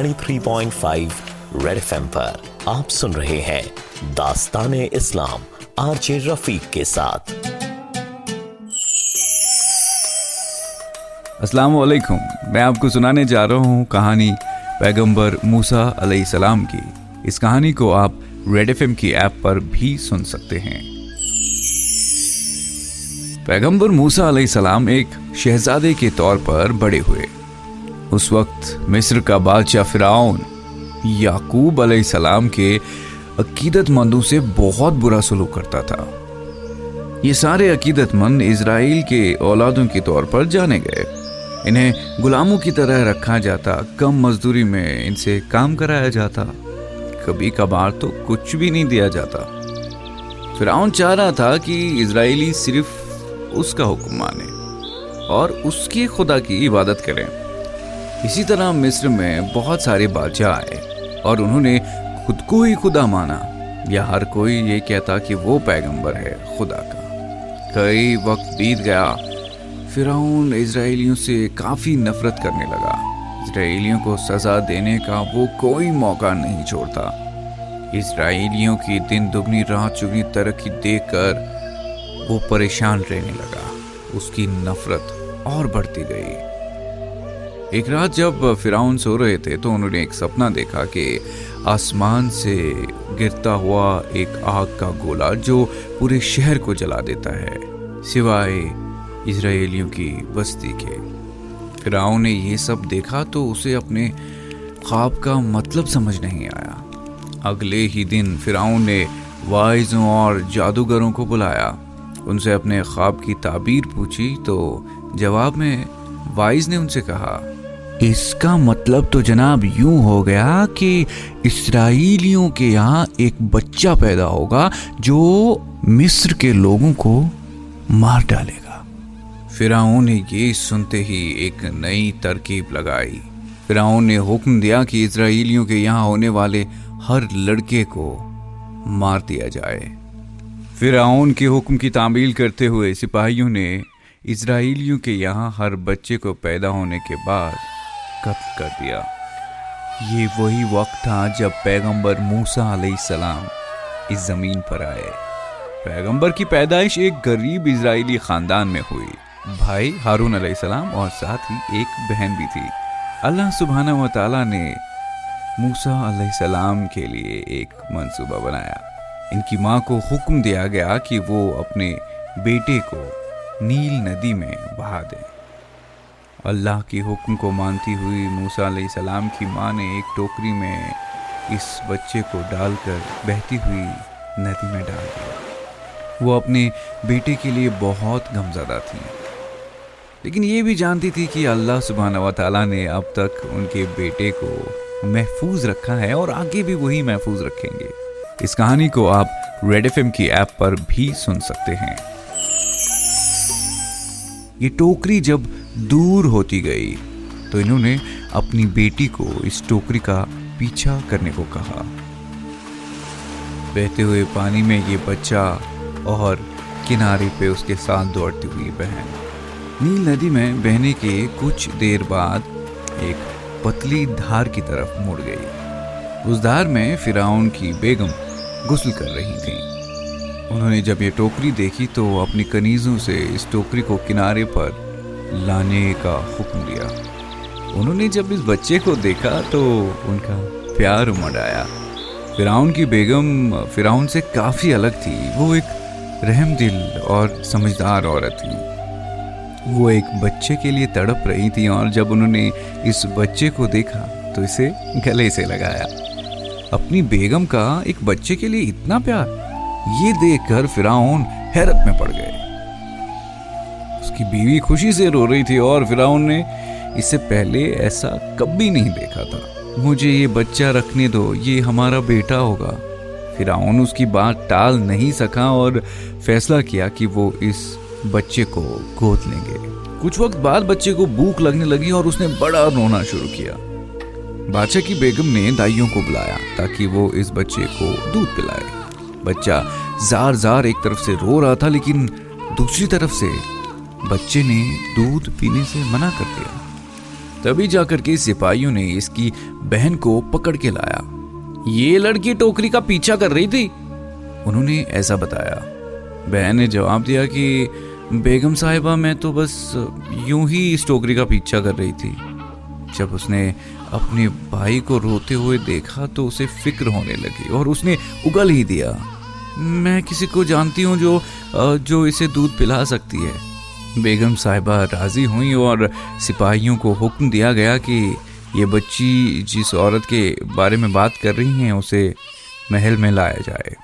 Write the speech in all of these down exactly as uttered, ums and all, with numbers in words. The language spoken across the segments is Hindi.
तिरानवे पॉइंट पाँच रेड एफएम पर आप सुन रहे हैं दास्ताने इस्लाम आरजे रफीक के साथ। अस्सलाम वालेकुम। मैं आपको सुनाने जा रहा हूँ कहानी पैगंबर मूसा अलैहिस्सलाम की। इस कहानी को आप रेड एफएम की ऐप पर भी सुन सकते हैं। पैगंबर मूसा अलैहिस्सलाम एक शहजादे के तौर पर बड़े हुए। उस वक्त मिस्र का बादशाह फिरौन याकूब अलैहिस्सलाम के अकीदतमंदों से बहुत बुरा सलूक करता था। ये सारे अकीदतमंद इजराइल के औलादों के तौर पर जाने गए। इन्हें गुलामों की तरह रखा जाता, कम मजदूरी में इनसे काम कराया जाता, कभी कभार तो कुछ भी नहीं दिया जाता। फिरौन चाह रहा था कि इजराइली सिर्फ उसका हुक्म माने और उसके खुदा की इबादत करें। इसी तरह मिस्र में बहुत सारे बादशाह आए और उन्होंने खुद को ही खुदा माना, या हर कोई ये कहता कि वो पैगंबर है खुदा का। कई वक्त बीत गया, फिरौन इजराइलियों से काफी नफरत करने लगा। इजराइलियों को सजा देने का वो कोई मौका नहीं छोड़ता। इजराइलियों की दिन दुगनी रात चुगनी तरक्की देखकर वो परेशान रहने लगा। उसकी नफरत और बढ़ती गई। एक रात जब फिरौन सो रहे थे तो उन्होंने एक सपना देखा कि आसमान से गिरता हुआ एक आग का गोला जो पूरे शहर को जला देता है सिवाय इजराइलियों की बस्ती के। फिरौन ने ये सब देखा तो उसे अपने ख्वाब का मतलब समझ नहीं आया। अगले ही दिन फिरौन ने वाइजों और जादूगरों को बुलाया। उनसे अपने ख्वाब की ताबीर पूछी तो जवाब में वाइज ने उनसे कहा, इसका मतलब तो जनाब यूं हो गया कि इस्राएलियों के यहाँ एक बच्चा पैदा होगा जो मिस्र के लोगों को मार डालेगा। फिरौन ने ये सुनते ही एक नई तरकीब लगाई। फिरौन ने हुक्म दिया कि इस्राएलियों के यहाँ होने वाले हर लड़के को मार दिया जाए। फिरौन के हुक्म की तामील करते हुए सिपाहियों ने इस्राएलियों के यहाँ हर बच्चे को पैदा होने के बाद कत्ल कर दिया। ये वही वक्त था जब पैगंबर मूसा अलैहिस्सलाम इस जमीन पर आए। पैगंबर की पैदाइश एक गरीब इजरायली खानदान में हुई। भाई हारून अलैहिस्सलाम और साथ ही एक बहन भी थी। अल्लाह सुब्हानहू व तआला ने मूसा अलैहिस्सलाम के लिए एक मंसूबा बनाया। इनकी माँ को हुक्म दिया गया कि वो अपने बेटे को नील नदी में बहा दें। अल्लाह की हुक्म को मानती हुई मूसा अलैहिस्सलाम की माँ ने एक टोकरी में इस बच्चे को डालकर बहती हुई नदी में डाल दिया। वो अपने बेटे के लिए बहुत गमज़दा थी, लेकिन ये भी जानती थी कि अल्लाह सुब्हानहू व तआला ने अब तक उनके बेटे को महफूज रखा है और आगे भी वही महफूज रखेंगे। इस कहानी को आप रेड एफएम की ऐप पर भी सुन सकते हैं। ये टोकरी जब दूर होती गई तो इन्होंने अपनी बेटी को इस टोकरी का पीछा करने को कहा। बहते हुए पानी में ये बच्चा और किनारे पे उसके साथ दौड़ती हुई बहन। नील नदी में बहने के कुछ देर बाद एक पतली धार की तरफ मुड़ गई। उस धार में फिरौन की बेगम गुस्ल कर रही थी। उन्होंने जब ये टोकरी देखी तो अपनी कनीजों से इस टोकरी को किनारे पर लाने का हुक्म दिया। उन्होंने जब इस बच्चे को देखा तो उनका प्यार उमड़ आया। फिरौन की बेगम फिरौन से काफी अलग थी। वो एक रहमदिल और समझदार औरत थी। वो एक बच्चे के लिए तड़प रही थी और जब उन्होंने इस बच्चे को देखा तो इसे गले से लगाया। अपनी बेगम का एक बच्चे के लिए इतना प्यार, ये देखकर फिरौन हैरत में पड़ गए। उसकी बीवी खुशी से रो रही थी और फिरौन ने इससे पहले ऐसा कभी नहीं देखा था। मुझे ये बच्चा रखने दो, ये हमारा बेटा होगा। फिरौन उसकी बात टाल नहीं सका और फैसला किया कि वो इस बच्चे को गोद लेंगे। कुछ वक्त बाद बच्चे को भूख लगने लगी और उसने बड़ा रोना शुरू किया। बादशाह की बेगम ने दाइयों को बुलाया ताकि वो इस बच्चे को दूध पिलाए। बच्चा जार जार एक तरफ से रो रहा था, लेकिन दूसरी तरफ से बच्चे ने दूध पीने से मना कर दिया। तभी जाकर के सिपाहियों ने इसकी बहन को पकड़ के लाया। ये लड़की टोकरी का पीछा कर रही थी, उन्होंने ऐसा बताया। बहन ने जवाब दिया कि बेगम साहिबा, मैं तो बस यूं ही इस टोकरी का पीछा कर रही थी। जब उसने अपने भाई को रोते हुए देखा तो उसे फिक्र होने लगी और उसने उगल ही दिया, मैं किसी को जानती हूँ जो जो इसे दूध पिला सकती है। बेगम साहिबा राजी हुई और सिपाहियों को हुक्म दिया गया कि ये बच्ची जिस औरत के बारे में बात कर रही हैं उसे महल में लाया जाए।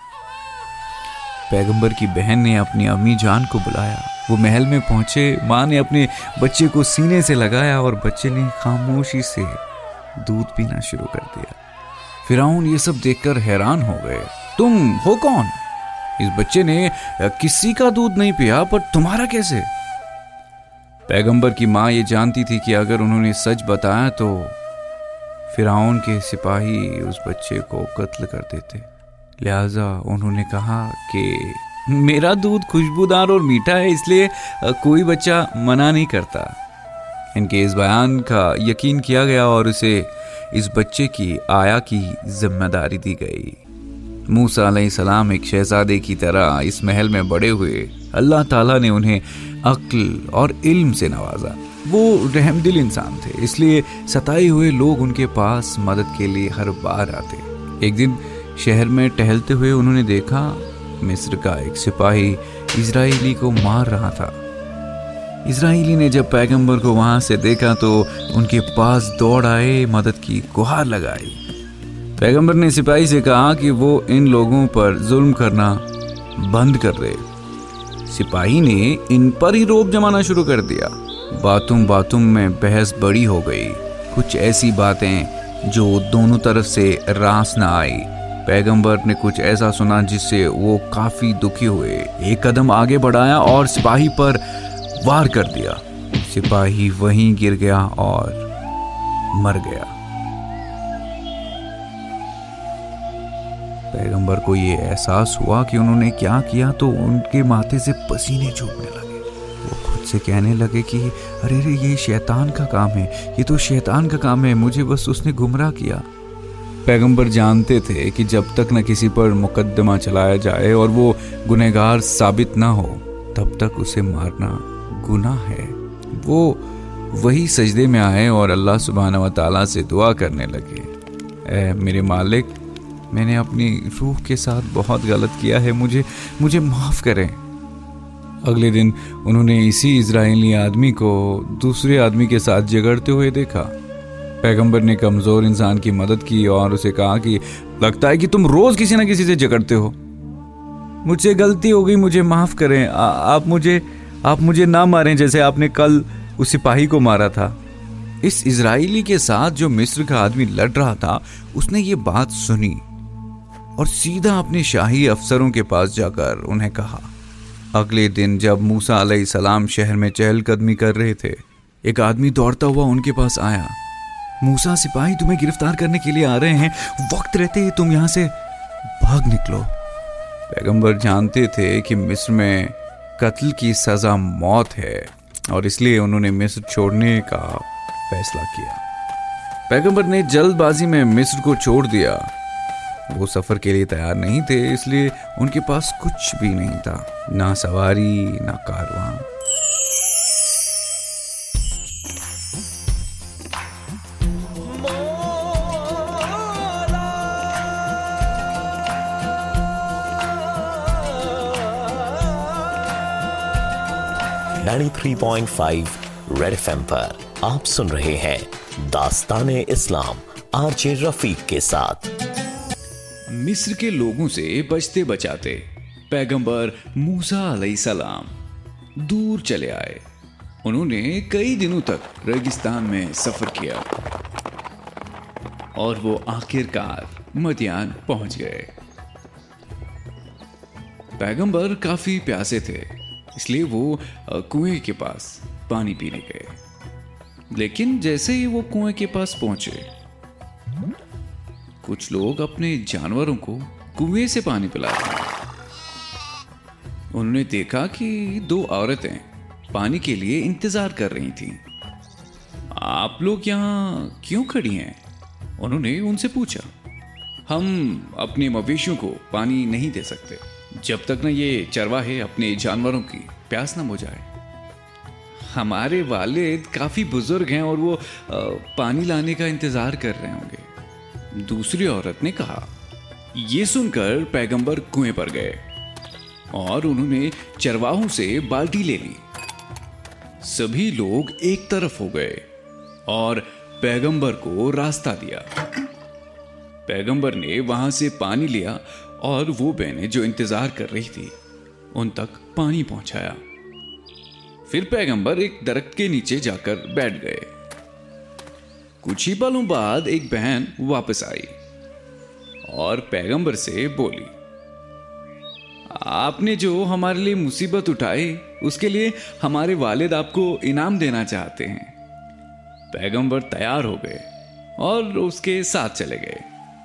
पैगंबर की बहन ने अपनी अम्मी जान को बुलाया। वो महल में पहुंचे। माँ ने अपने बच्चे को सीने से लगाया और बच्चे ने खामोशी से दूध पीना शुरू कर दिया। फिरौन ये सब देखकर हैरान हो गए। तुम हो कौन? इस बच्चे ने किसी का दूध नहीं पिया, पर तुम्हारा कैसे? पैगंबर की माँ ये जानती थी कि अगर उन्होंने सच बताया तो फिरौन के सिपाही उस बच्चे को कत्ल कर देते। लिहाजा उन्होंने कहा कि मेरा दूध खुशबूदार और मीठा है, इसलिए कोई बच्चा मना नहीं करता। इनके इस बयान का यकीन किया गया और उसे इस बच्चे की आया की जिम्मेदारी दी गई। मूसा अलैहिस्सलाम एक शहजादे की तरह इस महल में बड़े हुए। अल्लाह ताला ने उन्हें अक्ल और इल्म से नवाजा। वो रहमदिल इंसान थे, इसलिए सताए हुए लोग उनके पास मदद के लिए हर बार आते। एक दिन शहर में टहलते हुए उन्होंने देखा मिस्र का एक सिपाही इजराइली को मार रहा था। इजराइली ने जब पैगंबर को वहां से देखा तो उनके पास दौड़ आए, मदद की गुहार लगाई। पैगंबर ने सिपाही से कहा कि वो इन लोगों पर जुल्म करना बंद कर दे। सिपाही ने इन पर ही रोब जमाना शुरू कर दिया। बातों बातों में बहस बड़ी हो गई। कुछ ऐसी बातें जो दोनों तरफ से रास न आई। पैगंबर ने कुछ ऐसा सुना जिससे वो काफी दुखी हुए। एक कदम आगे बढ़ाया और सिपाही पर वार कर दिया। सिपाही वहीं गिर गया और मर गया। पैगंबर को ये एहसास हुआ कि उन्होंने क्या किया तो उनके माथे से पसीने छूटने लगे। वो खुद से कहने लगे कि अरे रे ये शैतान का काम है, ये तो शैतान का काम है, मुझे बस उसने गुमराह किया। पैगंबर जानते थे कि जब तक न किसी पर मुकदमा चलाया जाए और वो गुनहगार साबित ना हो तब तक उसे मारना गुनाह है। वो वही सजदे में आए और अल्लाह सुब्हानहू व तआला से दुआ करने लगे, ऐ मेरे मालिक, मैंने अपनी रूह के साथ बहुत गलत किया है, मुझे मुझे माफ़ करें। अगले दिन उन्होंने इसी इजराइली आदमी को दूसरे आदमी के साथ झगड़ते हुए देखा। पैगंबर ने कमज़ोर इंसान की मदद की और उसे कहा कि लगता है कि तुम रोज़ किसी न किसी से झगड़ते हो। मुझसे गलती हो गई, मुझे माफ़ करें। आ, आप मुझे आप मुझे ना मारें जैसे आपने कल उस सिपाही को मारा था। इस इजराइली के साथ जो मिस्र का आदमी लड़ रहा था उसने ये बात सुनी और सीधा अपने शाही अफसरों के पास जाकर उन्हें कहा। अगले दिन जब मूसा अलैहिस्सलाम शहर में चहलकदमी कर रहे थे, एक आदमी दौड़ता हुआ उनके पास आया। मूसा, सिपाही तुम्हें गिरफ्तार करने के लिए आ रहे हैं, वक्त रहते ही तुम यहां से भाग निकलो। पैगंबर जानते थे कि मिस्र में कत्ल की सजा मौत है और इसलिए उन्होंने मिस्र छोड़ने का फैसला किया। पैगंबर ने जल्दबाजी में मिस्र को छोड़ दिया। वो सफर के लिए तैयार नहीं थे, इसलिए उनके पास कुछ भी नहीं था, ना सवारी ना कारवां। तिरानवे पॉइंट पाँच रेड एफ एम पर आप सुन रहे हैं दास्ताने इस्लाम आरजे रफीक के साथ। मिस्र के लोगों से बचते बचाते पैगंबर मूसा अलैहिस्सलाम दूर चले आए। उन्होंने कई दिनों तक रेगिस्तान में सफर किया और वो आखिरकार मदियान पहुंच गए। पैगंबर काफी प्यासे थे, इसलिए वो कुएं के पास पानी पीने गए। लेकिन जैसे ही वो कुएं के पास पहुंचे, कुछ लोग अपने जानवरों को कुएं से पानी पिला रहे हैं। उन्होंने देखा कि दो औरतें पानी के लिए इंतजार कर रही थीं। आप लोग यहाँ क्यों खड़ी हैं? उन्होंने उनसे पूछा। हम अपने मवेशियों को पानी नहीं दे सकते जब तक न ये चरवाहे अपने जानवरों की प्यास न बुझाए। हमारे वालिद काफी बुजुर्ग हैं और वो आ, पानी लाने का इंतजार कर रहे होंगे। दूसरी औरत ने कहा। ये सुनकर पैगंबर कुएं पर गए और उन्होंने चरवाहों से बाल्टी ले ली। सभी लोग एक तरफ हो गए और पैगंबर को रास्ता दिया। पैगंबर ने वहां से पानी लिया और वो बहनें जो इंतजार कर रही थी उन तक पानी पहुंचाया। फिर पैगंबर एक दरख्त के नीचे जाकर बैठ गए। कुछ ही पलों बाद एक बहन वापस आई और पैगंबर से बोली, आपने जो हमारे लिए मुसीबत उठाई उसके लिए हमारे वालिद आपको इनाम देना चाहते हैं। पैगंबर तैयार हो गए और उसके साथ चले गए।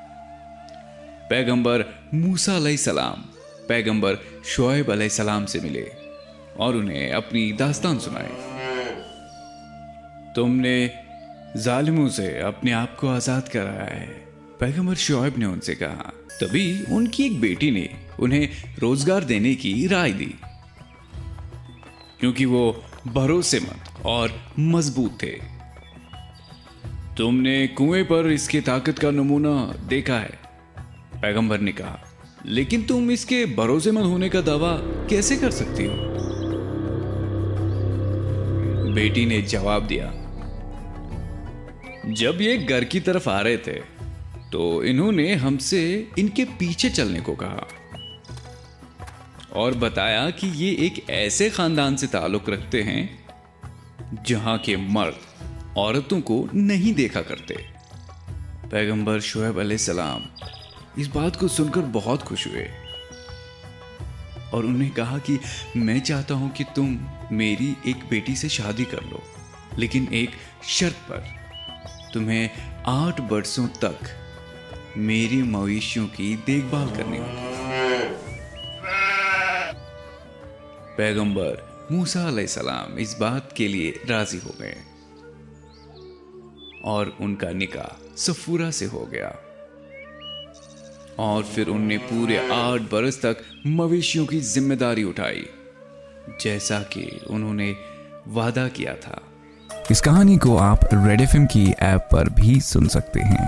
पैगंबर मूसा अलैहिस्सलाम पैगंबर शुएब अलैहिस्सलाम से मिले और उन्हें अपनी दास्तान सुनाई। तुमने जालिमों से अपने आप को आजाद कराया है, पैगंबर शुएब ने उनसे कहा। तभी उनकी एक बेटी ने उन्हें रोजगार देने की राय दी, क्योंकि वो भरोसेमंद और मजबूत थे। तुमने कुएं पर इसकी ताकत का नमूना देखा है, पैगंबर ने कहा, लेकिन तुम इसके भरोसेमंद होने का दावा कैसे कर सकती हो? बेटी ने जवाब दिया, जब ये घर की तरफ आ रहे थे तो इन्होंने हमसे इनके पीछे चलने को कहा और बताया कि ये एक ऐसे खानदान से ताल्लुक रखते हैं जहां के मर्द औरतों को नहीं देखा करते। पैगंबर शुएब अलैहिस्सलाम इस बात को सुनकर बहुत खुश हुए और उन्हें कहा कि मैं चाहता हूं कि तुम मेरी एक बेटी से शादी कर लो, लेकिन एक शर्त पर, तुम्हें आठ बरसों तक मेरी मवेशियों की देखभाल करनी होगी। पैगंबर मूसा अलैहिस्सलाम इस बात के लिए राजी हो गए और उनका निकाह सफूरा से हो गया और फिर उनने पूरे आठ बरस तक मवेशियों की जिम्मेदारी उठाई, जैसा कि उन्होंने वादा किया था। इस कहानी को आप रेड एफएम की ऐप पर भी सुन सकते हैं।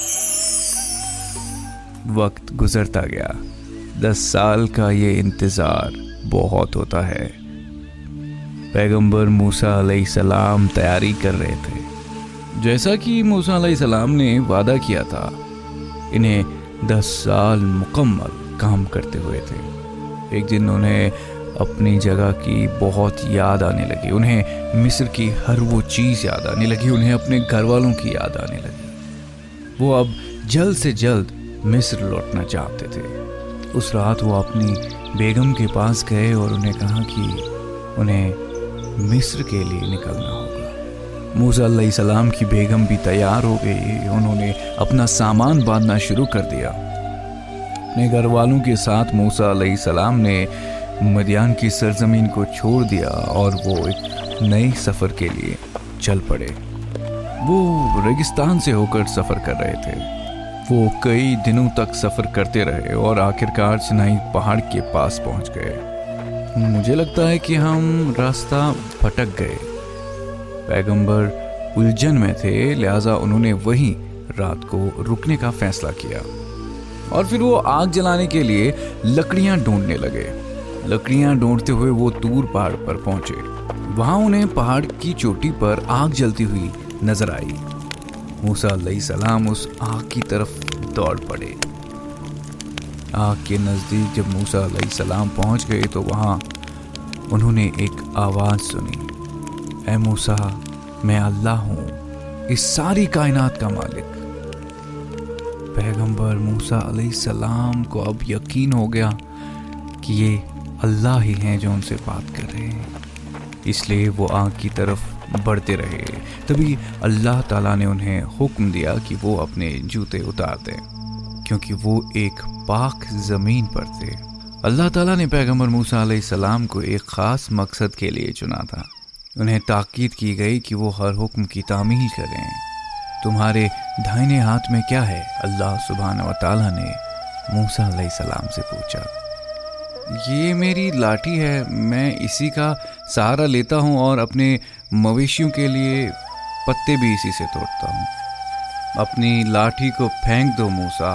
वक्त गुजरता गया। दस साल का ये इंतजार बहुत होता है। पैगंबर मूसा अलैहिस्सलाम तैयारी कर रहे थे। जैसा कि मूसा अलैहिस्सलाम ने वादा किया था, इन्हें दस साल मुकम्मल काम करते हुए थे। एक दिन उन्हें अपनी जगह की बहुत याद आने लगी। उन्हें मिस्र की हर वो चीज़ याद आने लगी। उन्हें अपने घर वालों की याद आने लगी। वो अब जल्द से जल्द मिस्र लौटना चाहते थे। उस रात वो अपनी बेगम के पास गए और उन्हें कहा कि उन्हें मिस्र के लिए निकलना होगा। मूसा अलैहिस्सलाम की बेगम भी तैयार हो गई। उन्होंने अपना सामान बांधना शुरू कर दिया। अपने घर वालों के साथ मूसा अलैहिस्सलाम ने मदियान की सरजमीन को छोड़ दिया और वो एक नए सफ़र के लिए चल पड़े। वो रेगिस्तान से होकर सफ़र कर रहे थे। वो कई दिनों तक सफ़र करते रहे और आखिरकार सिनाई पहाड़ के पास पहुंच गए। मुझे लगता है कि हम रास्ता भटक गए। पैगंबर उलझन में थे, लिहाजा उन्होंने वहीं रात को रुकने का फैसला किया और फिर वो आग जलाने के लिए लकड़ियां ढूंढने लगे। लकड़ियां ढूंढते हुए वो दूर पहाड़ पर पहुंचे। वहां उन्हें पहाड़ की चोटी पर आग जलती हुई नजर आई। मूसा अलैहिस्सलाम उस आग की तरफ दौड़ पड़े। आग के नजदीक जब मूसा अलैहिस्सलाम पहुंच गए तो वहां उन्होंने एक आवाज सुनी, ऐ मूसा, मैं अल्लाह हूं, इस सारी कायनात का मालिक। पैगंबर मूसा अलैहिस्सलाम को अब यकीन हो गया कि ये अल्लाह ही हैं जो उनसे बात कर रहे हैं, इसलिए वो आग की तरफ बढ़ते रहे। तभी अल्लाह ताला ने उन्हें हुक्म दिया कि वो अपने जूते उतार दें, क्योंकि वो एक पाक ज़मीन पर थे। अल्लाह ताला ने पैगंबर मूसा अलैहिस्सलाम को एक ख़ास मकसद के लिए चुना था। उन्हें ताकीद की गई कि वो हर हुक्म की तामील करें। तुम्हारे दाहिने हाथ में क्या है? अल्लाह सुब्हानहू व तआला ने मूसा अलैहिस्सलाम से पूछा। ये मेरी लाठी है, मैं इसी का सहारा लेता हूँ और अपने मवेशियों के लिए पत्ते भी इसी से तोड़ता हूँ। अपनी लाठी को फेंक दो मूसा।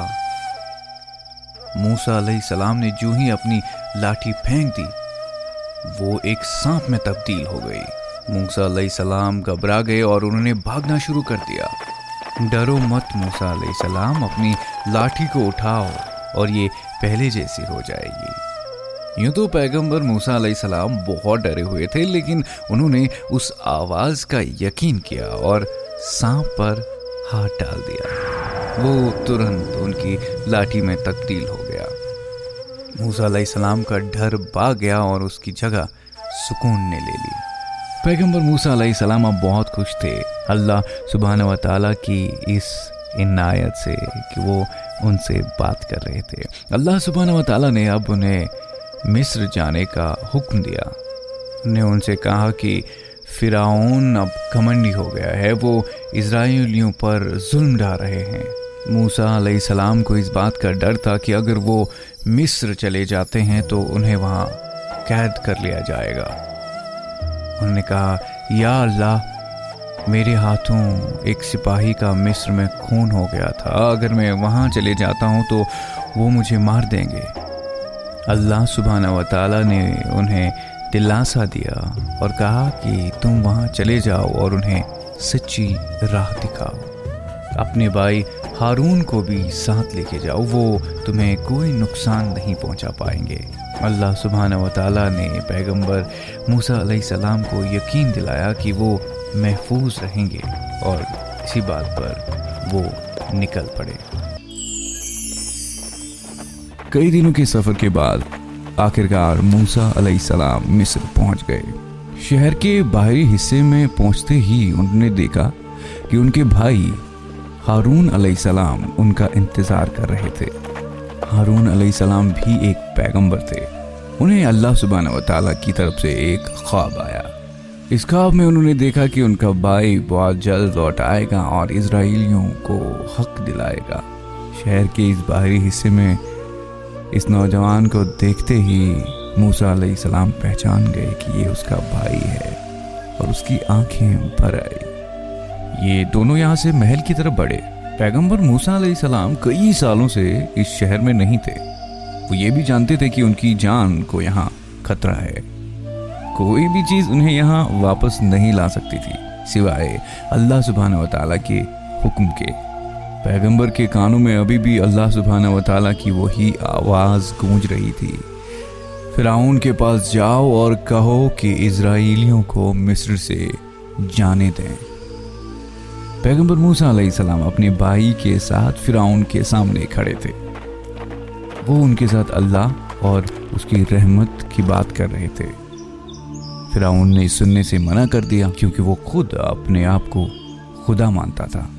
मूसा अलैहिस्सलाम ने जो ही अपनी लाठी फेंक दी, वो एक सांप में तब्दील हो गई। मूसा अलैहिस्सलाम घबरा गए और उन्होंने भागना शुरू कर दिया। डरो मत मूसा अलैहिस्सलाम, अपनी लाठी को उठाओ और ये पहले जैसी हो जाएगी। यूं तो पैगंबर मूसा अलैहिस्सलाम बहुत डरे हुए थे, लेकिन उन्होंने उस आवाज का यकीन किया और सांप पर हाथ डाल दिया। वो तुरंत उनकी लाठी में तब्दील हो गया। मूसा अलैहिस्सलाम का डर भाग गया और उसकी जगह सुकून ने ले ली। पैगंबर मूसा अलैहिस्सलाम अब बहुत खुश थे अल्लाह सुब्हानहू व तआला की इस इनायत से कि वो उनसे बात कर रहे थे। अल्लाह सुब्हानहू व तआला ने अब उन्हें मिस्र जाने का हुक्म दिया। उन्हें उनसे कहा कि फिरौन अब घमंडी हो गया है, वो इजराइलियों पर जुल्म ढा रहे हैं। मूसा अलैहिस्सलाम को इस बात का डर था कि अगर वो मिस्र चले जाते हैं तो उन्हें वहाँ कैद कर लिया जाएगा। उन्होंने कहा, या अल्लाह, मेरे हाथों एक सिपाही का मिस्र में खून हो गया था, अगर मैं वहाँ चले जाता हूँ तो वो मुझे मार देंगे। अल्लाह सुब्हानहू व तआला ने उन्हें दिलासा दिया और कहा कि तुम वहाँ चले जाओ और उन्हें सच्ची राह दिखाओ। अपने भाई हारून को भी साथ लेके जाओ, वो तुम्हें कोई नुकसान नहीं पहुंचा पाएंगे। अल्लाह सुब्हानहू व तआला ने पैगंबर मूसा अलैहिस्सलाम को यकीन दिलाया कि वो महफूज रहेंगे और इसी बात पर वो निकल पड़े। कई दिनों के सफर के बाद आखिरकार मूसा अलैहिस्सलाम मिस्र पहुंच गए। शहर के बाहरी हिस्से में पहुंचते ही उन्होंने देखा कि उनके भाई हारून अलैहिस्सलाम उनका इंतजार कर रहे थे। हारून अलैहिस्सलाम भी एक पैगंबर थे। उन्हें अल्लाह सुब्हानहू व तआला की तरफ से एक ख्वाब आया। इस ख्वाब में उन्होंने देखा कि उनका भाई बहुत जल्द लौट आएगा और इजराइलियों को हक दिलाएगा। शहर के इस बाहरी हिस्से में इस नौजवान को देखते ही मूसा अलैहिस्सलाम पहचान गए कि ये उसका भाई है और उसकी आंखें भर आई। ये दोनों यहाँ से महल की तरफ बढ़े। पैगंबर मूसा अलैहिस्सलाम कई सालों से इस शहर में नहीं थे। वो ये भी जानते थे कि उनकी जान को यहाँ खतरा है। कोई भी चीज उन्हें यहाँ वापस नहीं ला सकती थी सिवाय अल्लाह सुब्हानहू व तआला के हुक्म के। पैगंबर के कानों में अभी भी अल्लाह सुब्हानहू व तआला की वही आवाज गूंज रही थी, फिरौन के पास जाओ और कहो कि इजराइलियों को मिस्र से जाने दें। पैगंबर मूसा अलैहिस्सलाम अपने भाई के साथ फिरौन के सामने खड़े थे। वो उनके साथ अल्लाह और उसकी रहमत की बात कर रहे थे। फिरौन ने सुनने से मना कर दिया क्योंकि वो खुद अपने आप को खुदा मानता था।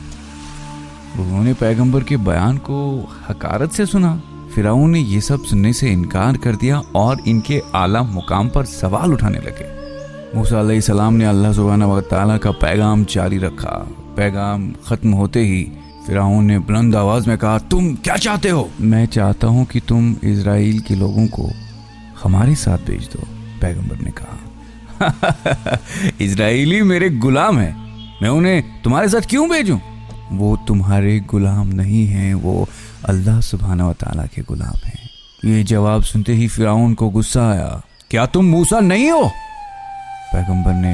उन्होंने पैगंबर के बयान को हकारत से सुना। फिरौन ने ये सब सुनने से इनकार कर दिया और इनके आला मुकाम पर सवाल उठाने लगे। मूसा अलैहिस्सलाम ने अल्लाह सुब्हानहू व तआला का पैगाम जारी रखा। पैगाम खत्म होते ही फिरौन ने बुलंद आवाज में कहा, तुम क्या चाहते हो? मैं चाहता हूं कि तुम इजराइल के लोगों को हमारे साथ भेज दो। पैगंबर ने कहा, इजराइली मेरे गुलाम हैं, मैं उन्हें तुम्हारे साथ क्यों भेजूं? वो तुम्हारे गुलाम नहीं हैं, वो अल्लाह सुब्हानहू व तआला के गुलाम हैं। ये जवाब सुनते ही फिरौन को गुस्सा आया। क्या तुम मूसा नहीं हो? पैगंबर ने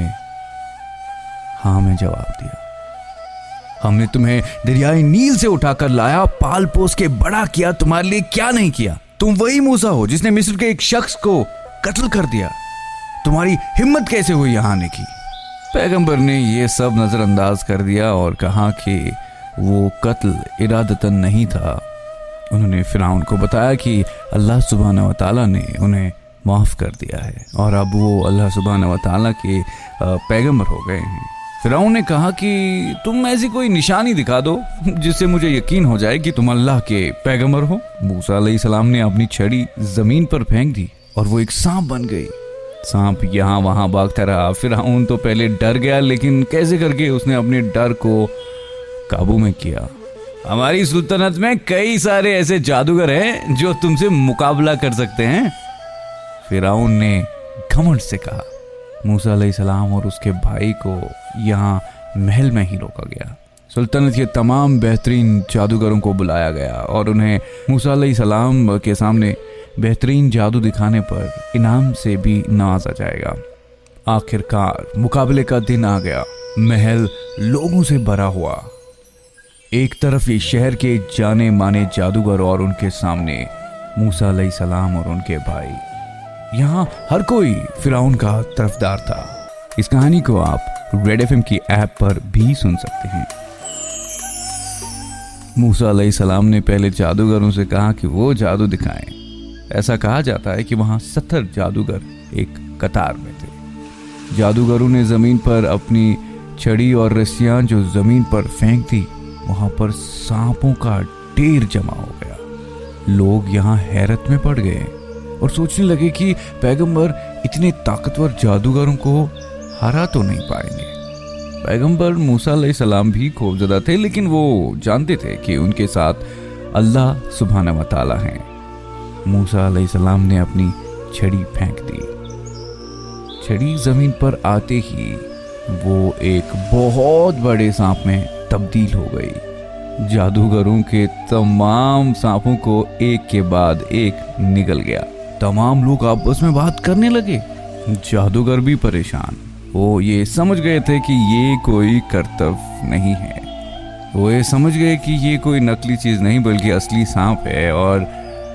हाँ में जवाब दिया। हमने तुम्हें दरियाई नील से उठाकर लाया, पाल पोस के बड़ा किया, तुम्हारे लिए क्या नहीं किया? तुम वही मूसा हो जिसने मिस्र के एक शख्स को कत्ल कर दिया। तुम्हारी हिम्मत कैसे हुई यहाँ आने की? पैगंबर ने यह सब नजरअंदाज कर दिया और कहा कि वो कत्ल इरादतन नहीं था। उन्होंने फिरौन को बताया कि अल्लाह सुब्हानहू व तआला ने उन्हें माफ कर दिया है और अब वो अल्लाह सुब्हानहू व तआला के पैगंबर हो गए हैं। फिरौन ने कहा कि तुम ऐसी कोई निशानी दिखा दो जिससे मुझे यकीन हो जाए कि तुम अल्लाह के पैगंबर हो। मूसा अलैहिस्सलाम ने अपनी छड़ी जमीन पर फेंक दी और वो एक सांप बन गई। सांप यहाँ वहां भागता रहा। फिरौन तो पहले डर गया, लेकिन कैसे करके उसने अपने डर को काबू में किया। हमारी सुल्तनत में कई सारे ऐसे जादूगर हैं जो तुमसे मुकाबला कर सकते हैं, फिरौन ने घमंड से कहा। मूसा अलैहिस्सलाम और उसके भाई को यहाँ महल में ही रोका गया। सुल्तनत के तमाम बेहतरीन जादूगरों को बुलाया गया और उन्हें मूसा अलैहिस्सलाम के सामने बेहतरीन जादू दिखाने पर इनाम से भी नवाजा जाएगा। आखिरकार मुकाबले का दिन आ गया। महल लोगों से भरा हुआ। एक तरफ ये शहर के जाने माने जादूगर और उनके सामने मूसा अलैहिस्सलाम और उनके भाई। यहाँ हर कोई फिरौन का तरफदार था। इस कहानी को आप रेड एफ एम की ऐप पर भी सुन सकते हैं। मूसा अलैहिस्सलाम ने पहले जादूगरों से कहा कि वो जादू दिखाएं। ऐसा कहा जाता है कि वहां सत्तर जादूगर एक कतार में थे। जादूगरों ने जमीन पर अपनी छड़ी और रस्सियां जो जमीन पर फेंक दी, वहां पर सांपों का ढेर जमा हो गया। लोग यहाँ हैरत में पड़ गए और सोचने लगे कि पैगंबर इतने ताकतवर जादूगरों को हरा तो नहीं पाएंगे। पैगंबर मूसा अलैहिस्सलाम भी खौफजदा थे, लेकिन वो जानते थे कि उनके साथ अल्लाह सुब्हानहू व तआला हैं। मूसा अलैहिस्सलाम ने अपनी छड़ी फेंक दी। छड़ी जमीन पर आते ही वो एक बहुत बड़े सांप में तब्दील हो गई। जादूगरों के तमाम सांपों को एक के बाद एक निगल गया। तमाम लोग आपस में बात करने लगे। जादूगर भी परेशान। वो ये समझ गए थे कि ये कोई करतब नहीं है। वो ये समझ गए कि ये कोई नकली चीज नहीं बल्कि असली सांप है और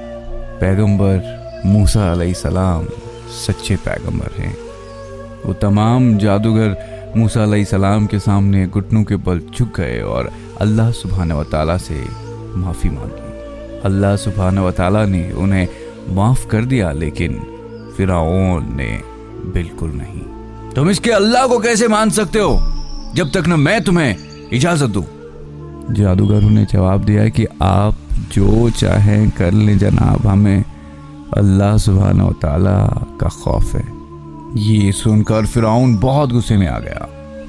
पैगंबर मूसा अलैहिस्सलाम सच्चे पैगंबर हैं। वो तमाम जादूगर मूसा अलैहिस्सलाम के सामने घुटनों के बल झुक गए और अल्लाह सुब्हानहू व तआला से माफ़ी मांगी। अल्लाह सुब्हानहू व तआला ने उन्हें माफ़ कर दिया, लेकिन फिरौन ने बिल्कुल नहीं। तुम इसके अल्लाह को कैसे मान सकते हो जब तक न मैं तुम्हें इजाजत दूं? जादूगरों ने जवाब दिया कि आप जो चाहें कर लें जनाब, हमें अल्लाह सुब्हानहू व तआला का खौफ है। ये सुनकर फिरौन बहुत गुस्से में आ गया।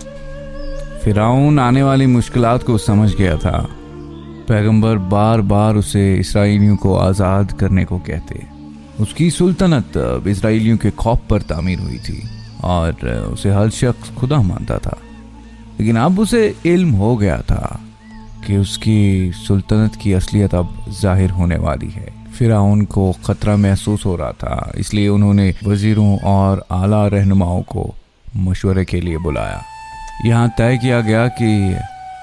फिरौन आने वाली मुश्किलात को समझ गया था। पैगंबर बार बार उसे इसराइलियों को आज़ाद करने को कहते। उसकी सुल्तनत इसराइलियों के खौफ पर तामीर हुई थी और उसे हर शख्स खुदा मानता था। लेकिन अब उसे इल्म हो गया था कि उसकी सुल्तनत की असलियत अब जाहिर होने वाली है। फिरौन को खतरा महसूस हो रहा था, इसलिए उन्होंने वजीरों और आला रहनुमाओं को मशवरे के लिए बुलाया। यहाँ तय किया गया कि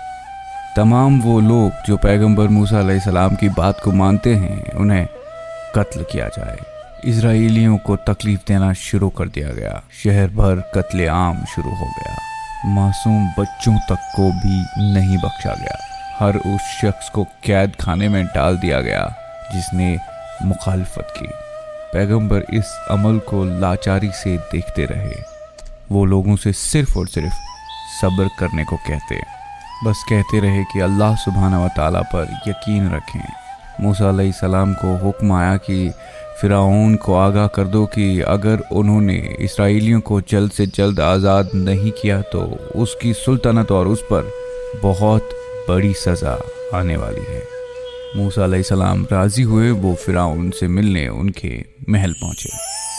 तमाम वो लोग जो पैगंबर मूसा अलैहिस्सलाम की बात को मानते हैं, उन्हें कत्ल किया जाए। इजराइलियों को तकलीफ देना शुरू कर दिया गया। शहर भर कत्ले आम शुरू हो गया। मासूम बच्चों तक को भी नहीं बख्शा गया। हर उस शख्स को कैद खाने में डाल दिया गया जिसने मुखालफत की। पैगंबर इस अमल को लाचारी से देखते रहे। वो लोगों से सिर्फ और सिर्फ सब्र करने को कहते, बस कहते रहे कि अल्लाह सुब्हानहू व तआला पर यकीन रखें। मूसा अलैहिस्सलाम को हुक्म आया कि फिरौन को आगाह कर दो कि अगर उन्होंने इसराइलियों को जल्द से जल्द आज़ाद नहीं किया तो उसकी सुल्तनत और उस पर बहुत बड़ी सज़ा आने वाली है। मूसा अलैहिस्सलाम राजी हुए। वो फिरौन से मिलने उनके महल पहुंचे।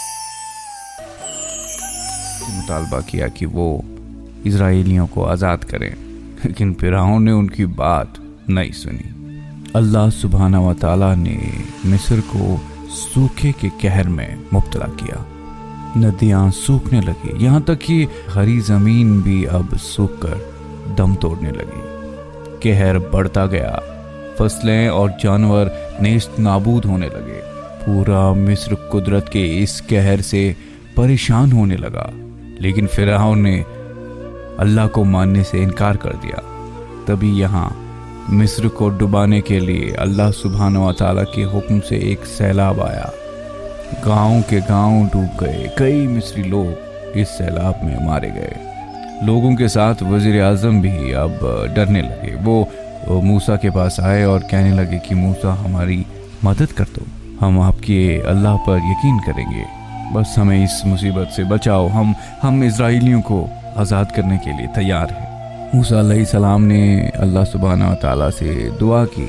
मुतालबा किया कि वो इजराइलियों को आज़ाद करें, लेकिन फिरौन ने उनकी बात नहीं सुनी। अल्लाह सुब्हानहू व तआला ने मिस्र को सूखे के कहर में मुब्तला किया। नदियां सूखने लगी, यहाँ तक कि हरी जमीन भी अब सूखकर दम तोड़ने लगी। कहर बढ़ता गया। फसलें और जानवर नेस्त नाबूद होने लगे। पूरा मिस्र कुदरत के इस कहर से परेशान होने लगा, लेकिन फिरौन ने अल्लाह को मानने से इनकार कर दिया। तभी यहाँ मिस्र को डुबाने के लिए अल्लाह सुब्हानहू व तआला के हुक्म से एक सैलाब आया। गांव के गांव डूब गए। कई मिस्री लोग इस सैलाब में मारे गए। लोगों के साथ वजीर आजम भी अब डरने लगे। वो मूसा के पास आए और कहने लगे कि मूसा, हमारी मदद कर दो, हम आपके अल्लाह पर यकीन करेंगे। बस हमें इस मुसीबत से बचाओ, हम हम इजराइलियों को आज़ाद करने के लिए तैयार हैं। मूसा अलैहिस्सलाम ने अल्लाह सुब्हानहू व तआला से दुआ की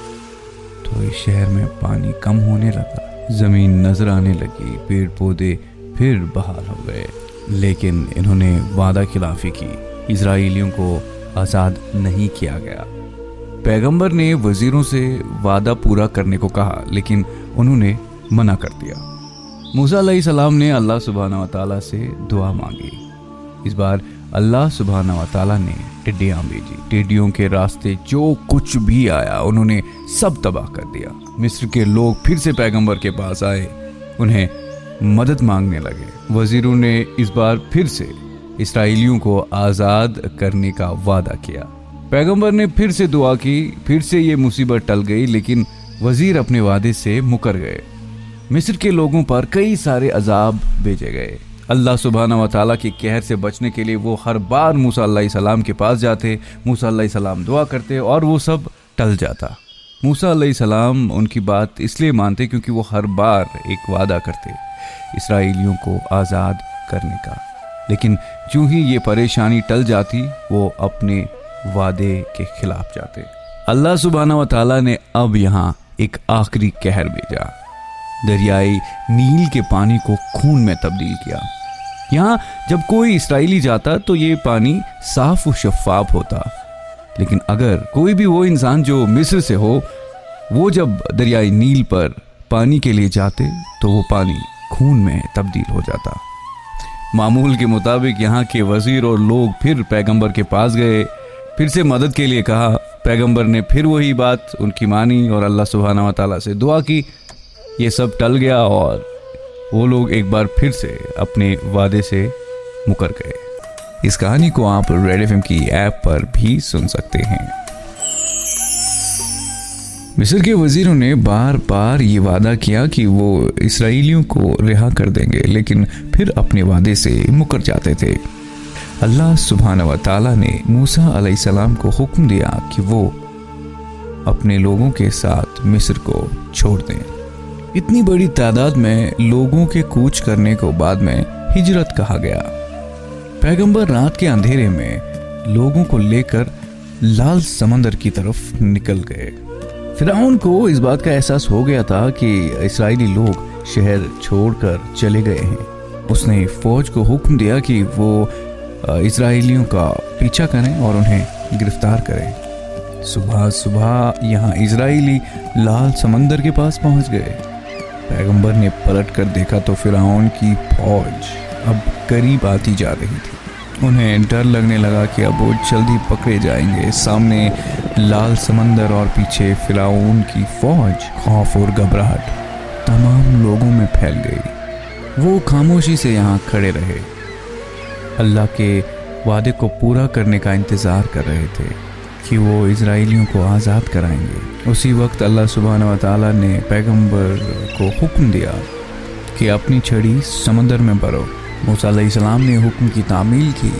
तो इस शहर में पानी कम होने लगा, ज़मीन नजर आने लगी, पेड़ पौधे फिर बहाल हो गए। लेकिन इन्होंने वादा खिलाफी की, इजराइलियों को आज़ाद नहीं किया गया। पैगंबर ने वजीरों से वादा पूरा करने को कहा लेकिन उन्होंने मना कर दिया। मूसा अलैहिस्सलाम ने अल्लाह सुब्हानहू व तआला से दुआ मांगी। इस बार अल्लाह सुब्हानहू व तआला ने टिड्डियां भेजी। टिड्डियों के रास्ते जो कुछ भी आया उन्होंने सब तबाह कर दिया। मिस्र के लोग फिर से पैगंबर के पास आए, उन्हें मदद मांगने लगे। वजीरों ने इस बार फिर से इस्राएलियों को आज़ाद करने का वादा किया। पैगंबर ने फिर से दुआ की, फिर से ये मुसीबत टल गई, लेकिन वजीर अपने वादे से मुकर गए। मिस्र के लोगों पर कई सारे अजाब भेजे गए। अल्लाह सुब्हानहू व तआला के कहर से बचने के लिए वो हर बार मूसा अलैहिस्सलाम के पास जाते, मूसा अलैहिस्सलाम दुआ करते और वो सब टल जाता। मूसा अलैहिस्सलाम उनकी बात इसलिए मानते क्योंकि वो हर बार एक वादा करते इस्राएलियों को आज़ाद करने का, लेकिन जो ही ये परेशानी टल जाती वो अपने वादे के खिलाफ जाते। अल्लाह सुब्हानहू व तआला ने अब यहाँ एक आखिरी कहर भेजा। दरियाई नील के पानी को खून में तब्दील किया। यहाँ जब कोई इस्राएली जाता तो ये पानी साफ व शफाफ होता, लेकिन अगर कोई भी वो इंसान जो मिस्र से हो वो जब दरियाई नील पर पानी के लिए जाते तो वो पानी खून में तब्दील हो जाता। मामूल के मुताबिक यहाँ के वजीर और लोग फिर पैगंबर के पास गए, फिर से मदद के लिए कहा। पैगंबर ने फिर वही बात उनकी मानी और अल्लाह सुब्हानहू व तआला से दुआ की। ये सब टल गया और वो लोग एक बार फिर से अपने वादे से मुकर गए। इस कहानी को आप रेड एफ एम की ऐप पर भी सुन सकते हैं। मिस्र के वजीरों ने बार बार ये वादा किया कि वो इस्राएलियों को रिहा कर देंगे, लेकिन फिर अपने वादे से मुकर जाते थे। अल्लाह सुब्हानहू व तआला ने मूसा अलैहिस्सलाम को हुक्म दिया कि वो अपने लोगों के साथ मिस्र को छोड़ दें। इतनी बड़ी तादाद में लोगों के कूच करने को बाद में हिजरत कहा गया। पैगंबर रात के अंधेरे में लोगों को लेकर लाल समंदर की तरफ निकल गए। फिरौन को इस बात का एहसास हो गया था कि इस्राएली लोग शहर छोड़कर चले गए हैं। उसने फौज को हुक्म दिया कि वो इस्राएलियों का पीछा करें और उन्हें गिरफ्तार करें। सुबह सुबह यहाँ इस्राएली लाल समंदर के पास पहुंच गए। पैगंबर ने पलट कर देखा तो फिरौन की फौज अब करीब आती जा रही थी। उन्हें डर लगने लगा कि अब वो जल्दी पकड़े जाएंगे। सामने लाल समंदर और पीछे फिरौन की फौज। खौफ और घबराहट तमाम लोगों में फैल गई। वो खामोशी से यहाँ खड़े रहे, अल्लाह के वादे को पूरा करने का इंतज़ार कर रहे थे कि वो इजराइलियों को आज़ाद कराएंगे। उसी वक्त अल्लाह सुब्हानहू व तआला ने पैगंबर को हुक्म दिया कि अपनी छड़ी समंदर में भरो। मूसा अलैहिस्सलाम ने हुक्म की तामील की।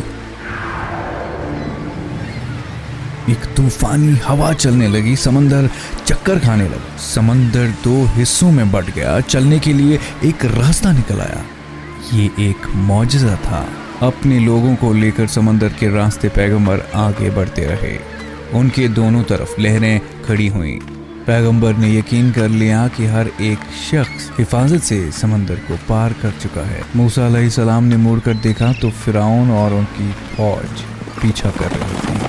एक तूफानी हवा चलने लगी, समंदर चक्कर खाने लगा। समंदर दो हिस्सों में बंट गया। चलने के लिए एक रास्ता निकल आया। ये एक मौजज़ा था। अपने लोगों को लेकर समंदर के रास्ते पैगंबर आगे बढ़ते रहे। उनके दोनों तरफ लहरें खड़ी हुई। पैगंबर ने यकीन कर लिया कि हर एक शख्स हिफाजत से समंदर को पार कर चुका है। मूसा अलैहिस्सलाम ने मुड़कर देखा तो फिरौन और उनकी फौज पीछा कर रही थी।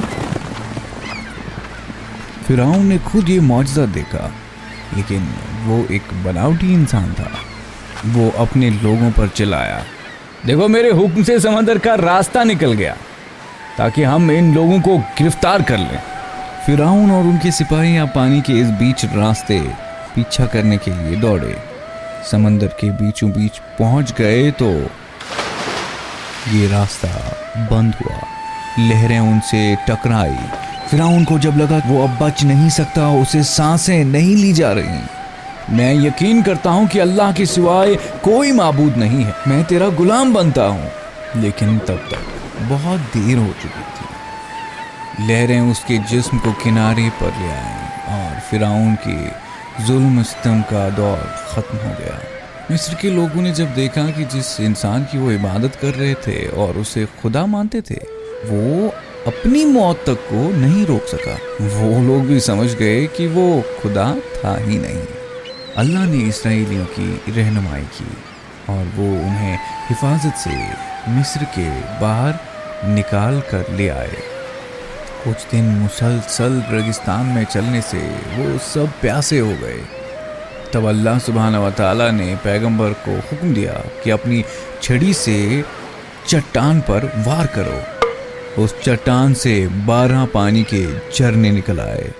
फिरौन ने खुद ये मौजज़ा देखा, लेकिन वो एक बनावटी इंसान था। वो अपने लोगों पर चिल्लाया, देखो मेरे हुक्म से समंदर का रास्ता निकल गया ताकि हम इन लोगों को गिरफ्तार कर लें। फिरौन और उनके सिपाही अब पानी के इस बीच रास्ते पीछा करने के लिए दौड़े। समंदर के बीचों बीच पहुंच गए तो ये रास्ता बंद हुआ। लहरें उनसे टकराई। फिरौन को जब लगा वो अब बच नहीं सकता, उसे सांसें नहीं ली जा रही। मैं यकीन करता हूं कि अल्लाह के सिवाय कोई माबूद नहीं है, मैं तेरा गुलाम बनता हूं। लेकिन तब तक बहुत देर हो चुकी थी। लहरें उसके जिस्म को किनारे पर ले आईं और फिरौन के जुल्म सितम का दौर खत्म हो गया। मिस्र के लोगों ने जब देखा कि जिस इंसान की वो इबादत कर रहे थे और उसे खुदा मानते थे, वो अपनी मौत तक को नहीं रोक सका। वो लोग भी समझ गए कि वो खुदा था ही नहीं। अल्लाह ने इसराइलियों की रहनुमाई की और वो उन्हें हिफाजत से मिस्र के बाहर निकाल कर ले आए। कुछ दिन मुसलसल रेगिस्तान में चलने से वो सब प्यासे हो गए। तब अल्लाह सुब्हानहू व तआला ने पैगंबर को हुक्म दिया कि अपनी छड़ी से चट्टान पर वार करो। उस चट्टान से बारह पानी के झरने निकल आए।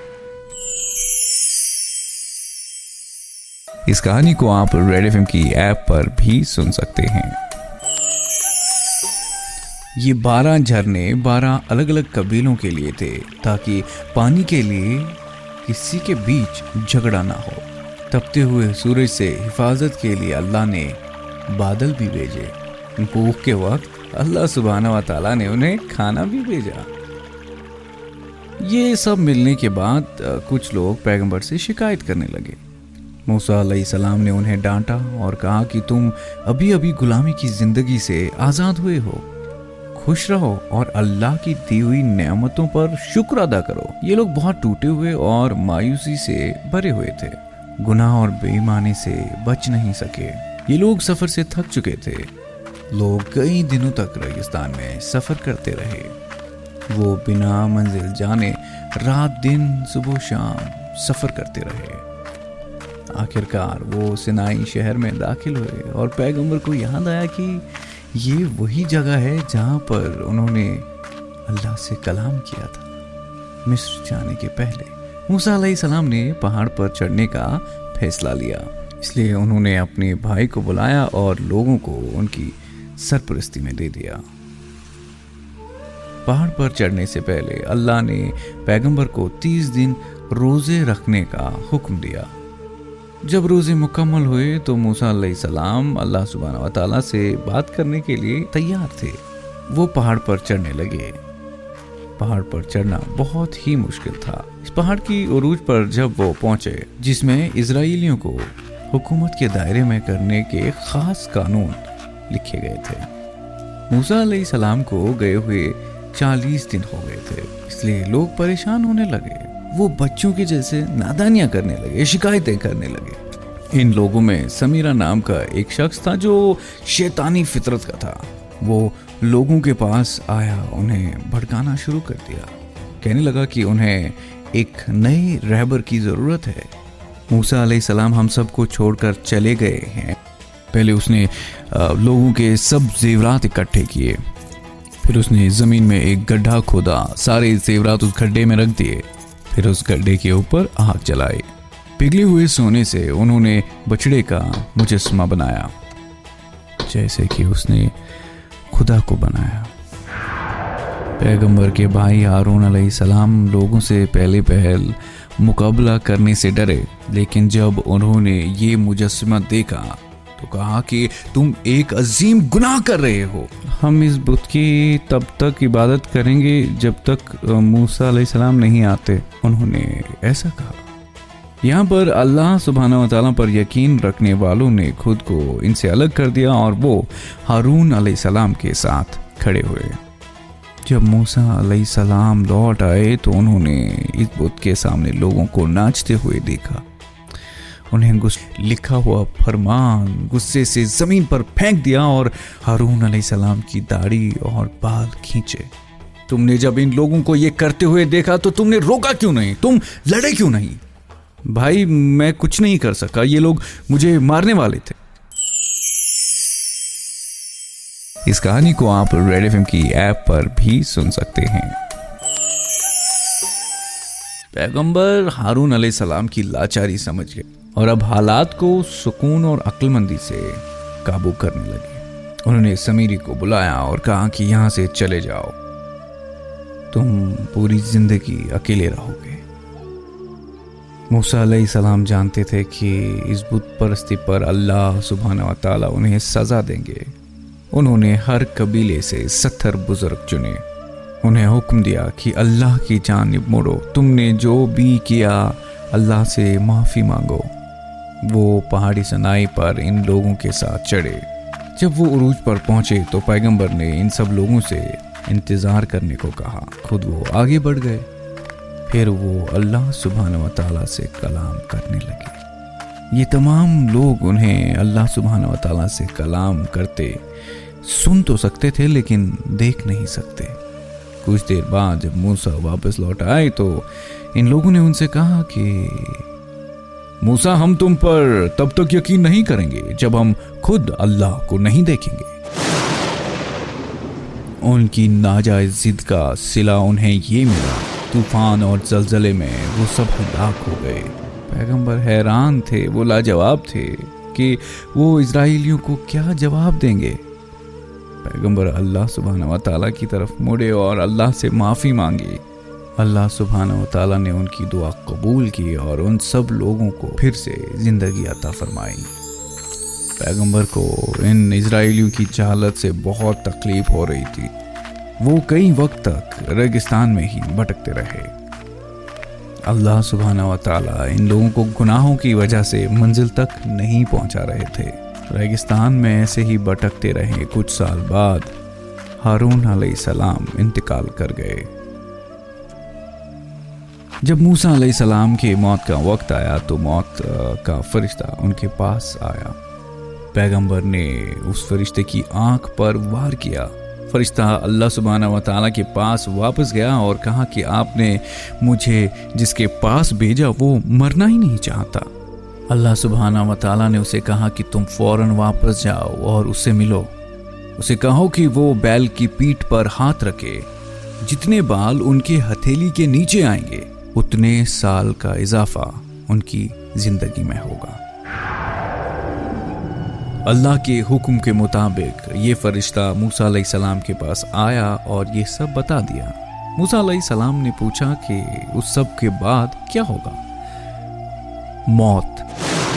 इस कहानी को आप रेड एफएम की ऐप पर भी सुन सकते हैं। ये बारह झरने बारह अलग अलग कबीलों के लिए थे, ताकि पानी के लिए किसी के बीच झगड़ा ना हो। तपते हुए सूरज से हिफाजत के लिए अल्लाह ने बादल भी भेजे। भूख के वक्त अल्लाह सुब्हानहू व तआला ने उन्हें खाना भी भेजा। ये सब मिलने के बाद कुछ लोग पैगंबर से शिकायत करने लगे। मूसा अलैहिस्सलाम ने उन्हें डांटा और कहा कि तुम अभी अभी गुलामी की जिंदगी से आजाद हुए हो, खुश रहो और अल्लाह की दी हुई नेमतों पर शुक्र अदा करो। ये लोग बहुत टूटे हुए और मायूसी से भरे हुए थे, गुनाह और बेईमानी से बच नहीं सके। ये लोग सफर से थक चुके थे। लोग कई दिनों तक रेगिस्तान में सफर करते रहे। वो बिना मंजिल जाने रात दिन सुबह शाम सफर करते रहे। आखिरकार वो सिनाई शहर में दाखिल हुए और पैगंबर को याद आया कि ये वही जगह है जहां पर उन्होंने अल्लाह से कलाम किया था मिस्र जाने के पहले। मूसा अलैहिस्सलाम ने पहाड़ पर चढ़ने का फैसला लिया, इसलिए उन्होंने अपने भाई को बुलाया और लोगों को उनकी सरपरस्ती में दे दिया। पहाड़ पर चढ़ने से पहले अल्लाह ने पैगंबर को तीस दिन रोजे रखने का हुक्म दिया। जब रोजे मुकम्मल हुए तो मूसा अलैहिस्सलाम अल्लाह सुब्हानहू व तआला से बात करने के लिए तैयार थे। वो पहाड़ पर चढ़ने लगे। पहाड़ पर चढ़ना बहुत ही मुश्किल था। इस पहाड़ की उरूज पर जब वो पहुंचे, जिसमें इजराइलियों को हुकूमत के दायरे में करने के खास कानून लिखे गए थे। मूसा अलैहिस्सलाम को गए हुए चालीस दिन हो गए थे, इसलिए लोग परेशान होने लगे। वो बच्चों के जैसे नादानियां करने लगे, शिकायतें करने लगे। इन लोगों में समीरा नाम का एक शख्स था जो शैतानी फितरत का था। वो लोगों के पास आया, उन्हें भड़काना शुरू कर दिया। कहने लगा कि उन्हें एक नए रहबर की जरूरत है। मूसा अलैहिस्सलाम हम सबको छोड़कर चले गए हैं। पहले उसने लोगों के सब जेवरात इकट्ठे किए, फिर उसने जमीन में एक गड्ढा खोदा, सारे जेवरात उस गड्ढे में रख दिए, फिर उस गड्ढे के ऊपर आग जलाई। पिघले हुए सोने से उन्होंने बछड़े का मुजस्समा बनाया, जैसे कि उसने खुदा को बनाया। पैगंबर के भाई हारून अलैहिस्सलाम लोगों से पहले पहल मुकाबला करने से डरे, लेकिन जब उन्होंने ये मुजस्समा देखा तो कहा कि तुम एक अजीम गुनाह कर रहे हो। हम इस बुत की तब तक इबादत करेंगे जब तक मूसा अलैहिस्सलाम नहीं आते, उन्होंने ऐसा कहा। यहाँ पर अल्लाह सुब्हानहू व तआला पर यकीन रखने वालों ने खुद को इनसे अलग कर दिया और वो हारून अलैहिस्सलाम के साथ खड़े हुए। जब मूसा अलैहिस्सलाम लौट आए तो उन्होंने इस बुत के सामने लोगों को नाचते हुए देखा। उन्हें लिखा हुआ फरमान गुस्से से जमीन पर फेंक दिया और हारून अलैहिस्सलाम की दाढ़ी और बाल खींचे। तुमने जब इन लोगों को ये करते हुए देखा तो तुमने रोका क्यों नहीं? तुम लड़े क्यों नहीं? भाई, मैं कुछ नहीं कर सका, ये लोग मुझे मारने वाले थे। इस कहानी को आप रेड एफएम की ऐप पर भी सुन सकते हैं। पैगंबर हारून अलैहिस्सलाम की लाचारी समझ गए और अब हालात को सुकून और अक्लमंदी से काबू करने लगे। उन्होंने समीरी को बुलाया और कहा कि यहां से चले जाओ, तुम पूरी जिंदगी अकेले रहोगे। मूसा अलैहिस्सलाम जानते थे कि इस बुत परस्ती पर अल्लाह सुब्हानहू व तआला उन्हें सजा देंगे। उन्होंने हर कबीले से सत्तर बुजुर्ग चुने। उन्हें हुक्म दिया कि अल्लाह की जानिब मुड़ो, तुमने जो भी किया अल्लाह से माफ़ी मांगो। वो पहाड़ी सनाई पर इन लोगों के साथ चढ़े। जब वो उरूज पर पहुंचे तो पैगंबर ने इन सब लोगों से इंतज़ार करने को कहा। खुद वो आगे बढ़ गए। फिर वो अल्लाह सुब्हानहू व तआला से कलाम करने लगे। ये तमाम लोग उन्हें अल्लाह सुब्हानहू व तआला से कलाम करते सुन तो सकते थे, लेकिन देख नहीं सकते। कुछ देर बाद जब मूसा वापस लौट आए तो इन लोगों ने उनसे कहा कि मूसा, हम तुम पर तब तक यकीन नहीं करेंगे जब हम खुद अल्लाह को नहीं देखेंगे। उनकी नाजायज जिद का सिला उन्हें ये मिला। तूफान और जलजले में वो सब हलाक हो गए। पैगंबर हैरान थे, वो लाजवाब थे कि वो इजराइलियों को क्या जवाब देंगे। पैगंबर अल्लाह सुब्हानहू व तआला की तरफ मुड़े और अल्लाह से माफ़ी मांगी। अल्लाह सुब्हानहू व तआला ने उनकी दुआ कबूल की और उन सब लोगों को फिर से जिंदगी अता फरमाई। पैगंबर को इन इजराइलियों की जहालत से बहुत तकलीफ हो रही थी। वो कई वक्त तक रेगिस्तान में ही भटकते रहे। अल्लाह सुब्हानहू व तआला इन लोगों को गुनाहों की वजह से मंजिल तक नहीं पहुंचा रहे थे। रेगिस्तान में ऐसे ही भटकते रहे। कुछ साल बाद हारून अलैहिस्सलाम इंतकाल कर गए। जब मूसा अलैहिस्सलाम के मौत का वक्त आया तो मौत का फरिश्ता उनके पास आया। पैगंबर ने उस फरिश्ते की आंख पर वार किया। फरिश्ता अल्लाह सुब्हानहू व तआला के पास वापस गया और कहा कि आपने मुझे जिसके पास भेजा वो मरना ही नहीं चाहता। अल्लाह सुब्हानहू व तआला ने उसे कहा कि तुम फौरन वापस जाओ और उससे मिलो। उसे कहो कि वो बैल की पीठ पर हाथ रखे। जितने बाल उनके हथेली के नीचे आएंगे उतने साल का इजाफा उनकी जिंदगी में होगा। अल्लाह के हुक्म के मुताबिक ये फरिश्ता मूसा अलैहिस्सलाम के पास आया और ये सब बता दिया। मूसा अलैहिस्सलाम ने पूछा कि उस सब के बाद क्या होगा। मौत,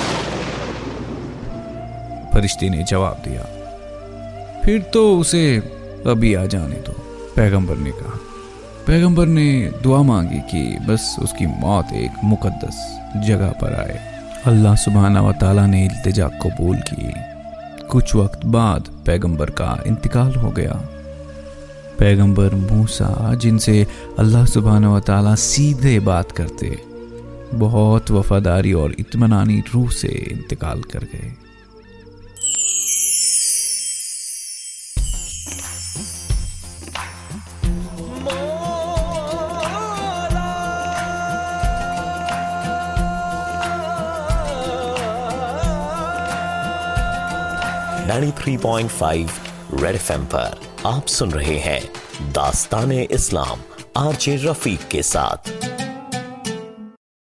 फरिश्ते ने जवाब दिया। फिर तो उसे अभी आ जाने दो, पैगंबर ने कहा। पैगंबर ने दुआ मांगी कि बस उसकी मौत एक मुकद्दस जगह पर आए। अल्लाह सुब्हानहू व तआला ने इल्तिजा कबूल की। कुछ वक्त बाद पैगंबर का इंतकाल हो गया। पैगंबर मूसा, जिनसे अल्लाह सुब्हानहू व तआला सीधे बात करते, बहुत वफादारी और इत्मीनानी रूह से इंतकाल कर गए। तिरानवे पॉइंट पाँच रेड एफएम पर आप सुन रहे हैं दास्ताने इस्लाम आरजे रफीक के साथ।